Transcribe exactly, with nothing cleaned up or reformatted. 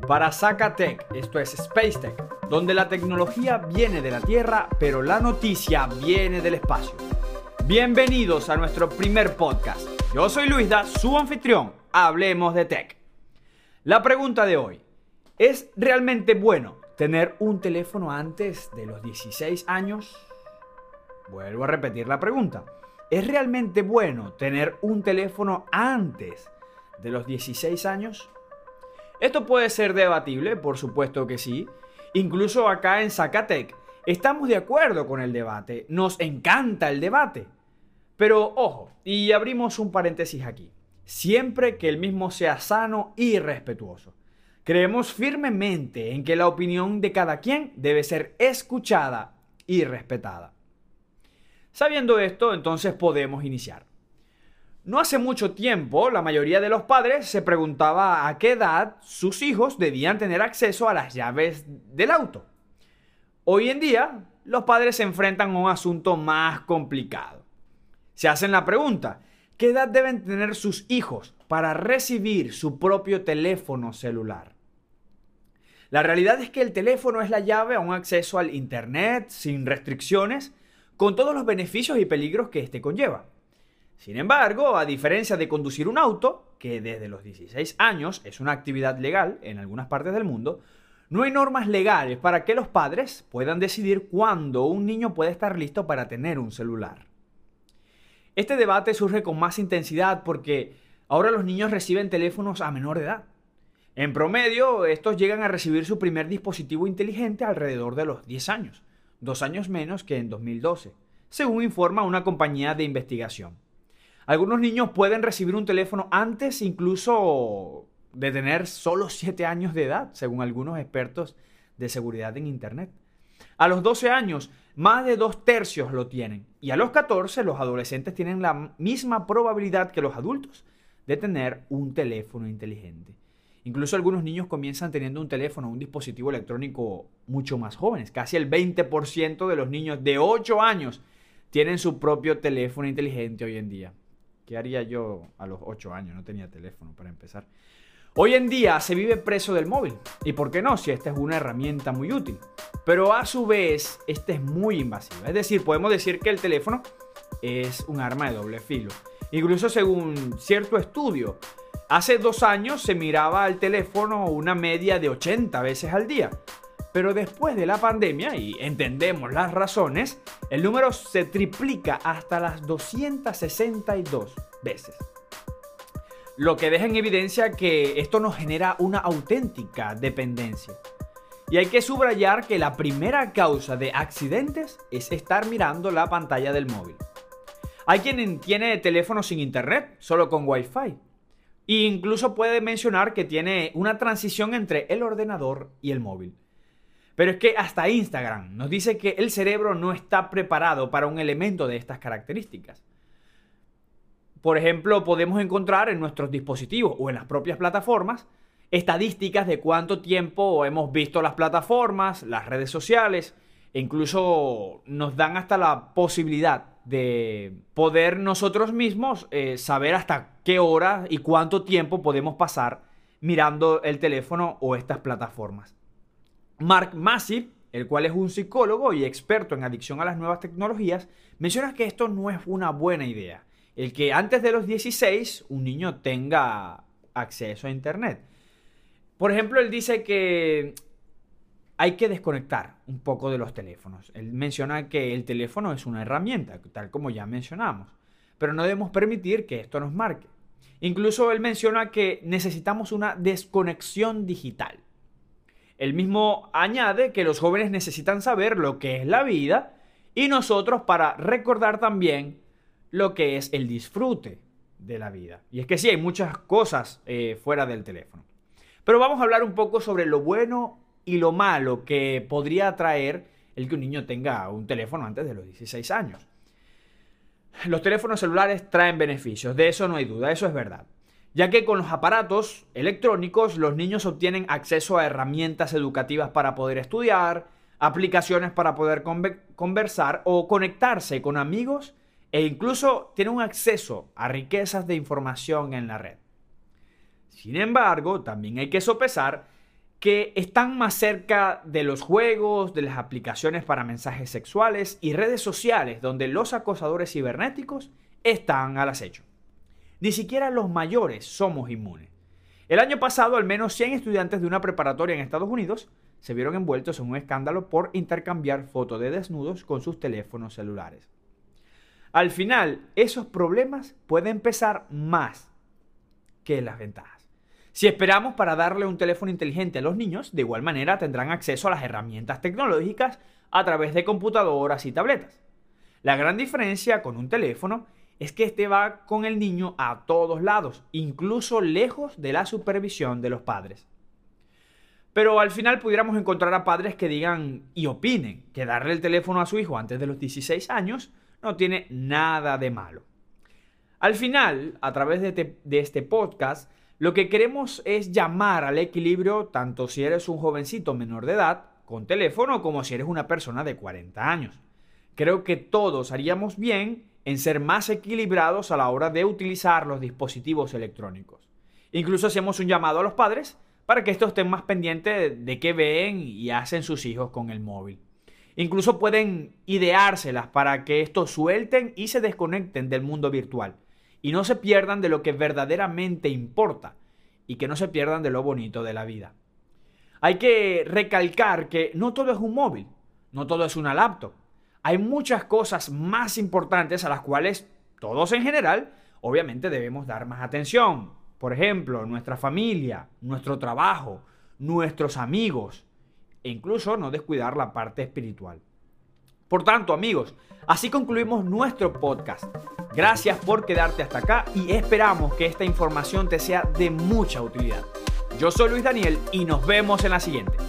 Para Zacatec, esto es Space Tech, donde la tecnología viene de la Tierra, pero la noticia viene del espacio. Bienvenidos a nuestro primer podcast. Yo soy Luisda, su anfitrión. Hablemos de tech. La pregunta de hoy: ¿es realmente bueno tener un teléfono antes de los dieciséis años? Vuelvo a repetir la pregunta. ¿Es realmente bueno tener un teléfono antes de los dieciséis años? Esto puede ser debatible, por supuesto que sí. Incluso acá en Zacatec estamos de acuerdo con el debate. Nos encanta el debate. Pero ojo, y abrimos un paréntesis aquí. Siempre que el mismo sea sano y respetuoso. Creemos firmemente en que la opinión de cada quien debe ser escuchada y respetada. Sabiendo esto, entonces podemos iniciar. No hace mucho tiempo, la mayoría de los padres se preguntaba a qué edad sus hijos debían tener acceso a las llaves del auto. Hoy en día, los padres se enfrentan a un asunto más complicado. Se hacen la pregunta: ¿qué edad deben tener sus hijos para recibir su propio teléfono celular? La realidad es que el teléfono es la llave a un acceso al internet sin restricciones, con todos los beneficios y peligros que este conlleva. Sin embargo, a diferencia de conducir un auto, que desde los dieciséis años es una actividad legal en algunas partes del mundo, no hay normas legales para que los padres puedan decidir cuándo un niño puede estar listo para tener un celular. Este debate surge con más intensidad porque ahora los niños reciben teléfonos a menor de edad. En promedio, estos llegan a recibir su primer dispositivo inteligente alrededor de los diez años, dos años menos que en dos mil doce, según informa una compañía de investigación. Algunos niños pueden recibir un teléfono antes incluso de tener solo siete años de edad, según algunos expertos de seguridad en Internet. A los doce años, más de dos tercios lo tienen. Y a los catorce, los adolescentes tienen la misma probabilidad que los adultos de tener un teléfono inteligente. Incluso algunos niños comienzan teniendo un teléfono, un dispositivo electrónico mucho más jóvenes. Casi el veinte por ciento de los niños de ocho años tienen su propio teléfono inteligente hoy en día. ¿Qué haría yo a los ocho años? No tenía teléfono para empezar. Hoy en día se vive preso del móvil. ¿Y por qué no? Si esta es una herramienta muy útil. Pero a su vez, esta es muy invasiva. Es decir, podemos decir que el teléfono es un arma de doble filo. Incluso según cierto estudio, hace dos años se miraba al teléfono una media de ochenta veces al día. Pero después de la pandemia, y entendemos las razones, el número se triplica hasta las doscientas sesenta y dos veces. Lo que deja en evidencia que esto nos genera una auténtica dependencia. Y hay que subrayar que la primera causa de accidentes es estar mirando la pantalla del móvil. Hay quien tiene teléfono sin internet, solo con Wi-Fi. E incluso puede mencionar que tiene una transición entre el ordenador y el móvil. Pero es que hasta Instagram nos dice que el cerebro no está preparado para un elemento de estas características. Por ejemplo, podemos encontrar en nuestros dispositivos o en las propias plataformas estadísticas de cuánto tiempo hemos visto las plataformas, las redes sociales, e incluso nos dan hasta la posibilidad de poder nosotros mismos eh, saber hasta qué hora y cuánto tiempo podemos pasar mirando el teléfono o estas plataformas. Mark Massey, el cual es un psicólogo y experto en adicción a las nuevas tecnologías, menciona que esto no es una buena idea. El que antes de los dieciséis un niño tenga acceso a internet. Por ejemplo, él dice que hay que desconectar un poco de los teléfonos. Él menciona que el teléfono es una herramienta, tal como ya mencionamos, pero no debemos permitir que esto nos marque. Incluso él menciona que necesitamos una desconexión digital. Él mismo añade que los jóvenes necesitan saber lo que es la vida y nosotros para recordar también lo que es el disfrute de la vida. Y es que sí, hay muchas cosas eh, fuera del teléfono. Pero vamos a hablar un poco sobre lo bueno y lo malo que podría traer el que un niño tenga un teléfono antes de los dieciséis años. Los teléfonos celulares traen beneficios, de eso no hay duda, eso es verdad. Ya que con los aparatos electrónicos los niños obtienen acceso a herramientas educativas para poder estudiar, aplicaciones para poder conversar o conectarse con amigos e incluso tienen un acceso a riquezas de información en la red. Sin embargo, también hay que sopesar que están más cerca de los juegos, de las aplicaciones para mensajes sexuales y redes sociales donde los acosadores cibernéticos están al acecho. Ni siquiera los mayores somos inmunes. El año pasado, al menos cien estudiantes de una preparatoria en Estados Unidos se vieron envueltos en un escándalo por intercambiar fotos de desnudos con sus teléfonos celulares. Al final, esos problemas pueden pesar más que las ventajas. Si esperamos para darle un teléfono inteligente a los niños, de igual manera tendrán acceso a las herramientas tecnológicas a través de computadoras y tabletas. La gran diferencia con un teléfono es que este va con el niño a todos lados, incluso lejos de la supervisión de los padres. Pero al final pudiéramos encontrar a padres que digan y opinen que darle el teléfono a su hijo antes de los dieciséis años no tiene nada de malo. Al final, a través de, te, de este podcast, lo que queremos es llamar al equilibrio tanto si eres un jovencito menor de edad con teléfono como si eres una persona de cuarenta años. Creo que todos haríamos bien en ser más equilibrados a la hora de utilizar los dispositivos electrónicos. Incluso hacemos un llamado a los padres para que estos estén más pendientes de qué ven y hacen sus hijos con el móvil. Incluso pueden ideárselas para que estos suelten y se desconecten del mundo virtual y no se pierdan de lo que verdaderamente importa y que no se pierdan de lo bonito de la vida. Hay que recalcar que no todo es un móvil, no todo es una laptop. Hay muchas cosas más importantes a las cuales todos en general obviamente debemos dar más atención. Por ejemplo, nuestra familia, nuestro trabajo, nuestros amigos e incluso no descuidar la parte espiritual. Por tanto, amigos, así concluimos nuestro podcast. Gracias por quedarte hasta acá y esperamos que esta información te sea de mucha utilidad. Yo soy Luis Daniel y nos vemos en la siguiente.